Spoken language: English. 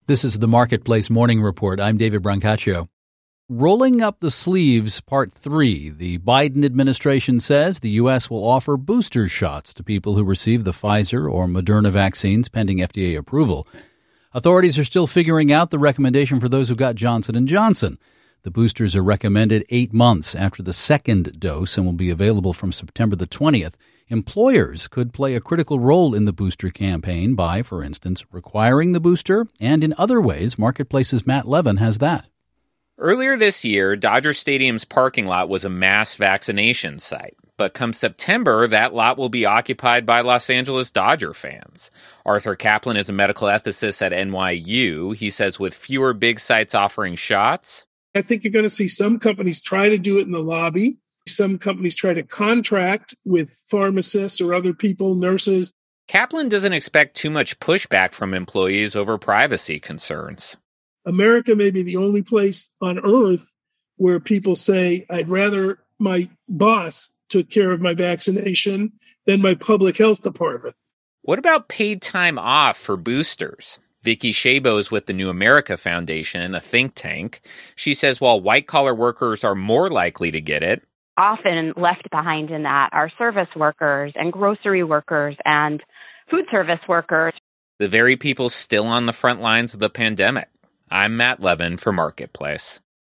This is the Marketplace Morning Report. I'm David Brancaccio. Rolling up the sleeves, Part 3. The Biden administration says the U.S. will offer booster shots to people who receive the Pfizer or Moderna vaccines pending FDA approval. Authorities are still figuring out the recommendation for those who got Johnson & Johnson. The boosters are recommended 8 months after the second dose and will be available from September the 20th. Employers could play a critical role in the booster campaign by, for instance, requiring the booster, and in other ways. Marketplace's Matt Levin has that. Earlier this year, Dodger Stadium's parking lot was a mass vaccination site. But come September, that lot will be occupied by Los Angeles Dodger fans. Arthur Kaplan is a medical ethicist at NYU. He says with fewer big sites offering shots, I think you're going to see some companies try to do it in the lobby. Some companies try to contract with pharmacists or other people, nurses. Kaplan doesn't expect too much pushback from employees over privacy concerns. America may be the only place on earth where people say, I'd rather my boss took care of my vaccination than my public health department. What about paid time off for boosters? Vicky Szabo is with the New America Foundation, a think tank. She says while white-collar workers are more likely to get it, often left behind in that are service workers and grocery workers and food service workers. The very people still on the front lines of the pandemic. I'm Matt Levin for Marketplace.